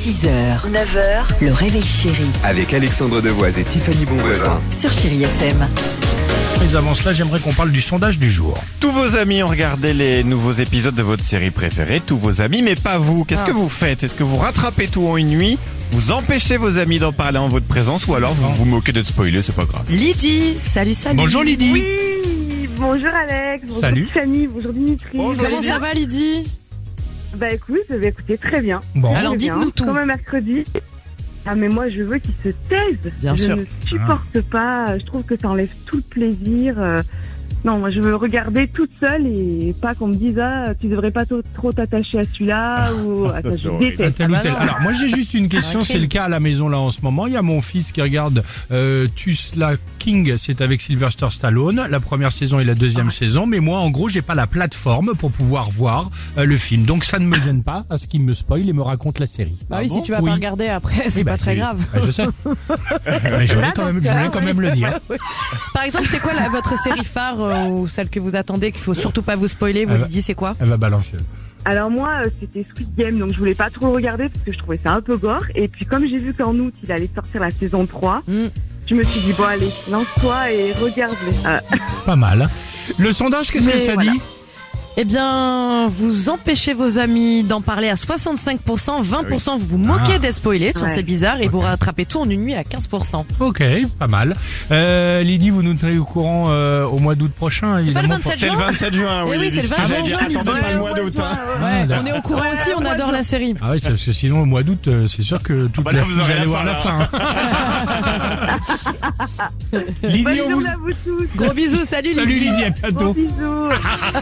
6h, 9h, le réveil chéri Avec Alexandre Devoise et Tiffany Bonvoisin. sur Chéri FM. Mais avant cela, j'aimerais qu'on parle du sondage du jour. Tous vos amis ont regardé les nouveaux épisodes de votre série préférée, tous vos amis, mais pas vous. Qu'est-ce que vous faites? Est-ce que vous rattrapez tout en une nuit? Vous empêchez vos amis d'en parler en votre présence ou alors vous vous moquez d'être spoilé, c'est pas grave. Lydie, salut. Bonjour Lydie. Oui, bonjour Alex, bonjour Salut. Tiffany, bonjour Dimitri. Comment ça va Lydie? Bah écoutez, très bien. Bon, Alors, Très bien. dites-nous tout. Comme un mercredi. Ah mais moi je veux qu'ils se taisent. Bien je sûr. ne supporte pas, je trouve que ça enlève tout le plaisir. Non, moi je veux regarder toute seule et pas qu'on me dise tu devrais pas trop t'attacher à celui-là ou à ça, c'est je horrible. déteste. tel ou tel. non. Alors moi j'ai juste une question, Un c'est crime. le cas à la maison là en ce moment. Il y a mon fils qui regarde Tulsa King, c'est avec Sylvester Stallone, la première saison et la deuxième saison. Mais moi en gros j'ai pas la plateforme pour pouvoir voir le film. Donc ça ne me gêne pas à ce qu'il me spoil et me raconte la série. Bah oui, si tu vas Oui. pas regarder après, c'est Oui, pas bah, très grave. Je sais. Mais je voulais quand même le dire. Par exemple, c'est quoi votre série phare ou celle que vous attendez qu'il faut surtout pas vous spoiler? Vous Ah lui bah. dites c'est quoi? Elle va balancer. Alors moi c'était Squid Game donc je voulais pas trop le regarder parce que je trouvais ça un peu gore. Et puis comme j'ai vu qu'en août il allait sortir la saison 3, je me suis dit bon allez, lance-toi et regarde-les. Pas mal. Le sondage, qu'est-ce que Mais ça voilà. dit? Eh bien, vous empêchez vos amis d'en parler à 65%, 20% vous vous moquez d'être spoilé, Ouais. c'est bizarre, et vous rattrapez tout en une nuit à 15%. Ok, pas mal. Lydie, vous nous tenez au courant au mois d'août prochain, C'est pas le évidemment. 27 C'est le juin? 27 juin, Eh oui, c'est le 27 juin, Attendez Lydie. pas le mois d'août. Hein. Ouais, d'accord. on est au courant aussi, on adore la série. Ah oui, parce que sinon au mois d'août, c'est sûr que toute bah là, la vous aurez allez la voir fin, la là. fin. Lydie, Bonne on journée vous... à vous tous. Gros bisous, salut Salut Lydie. Lydie, à Gros bientôt. bisous.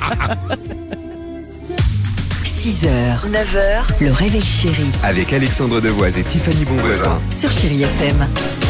6h, 9h, le réveil chéri Avec Alexandre Devoise et Tiffany Bonvoisin. sur Chéri FM.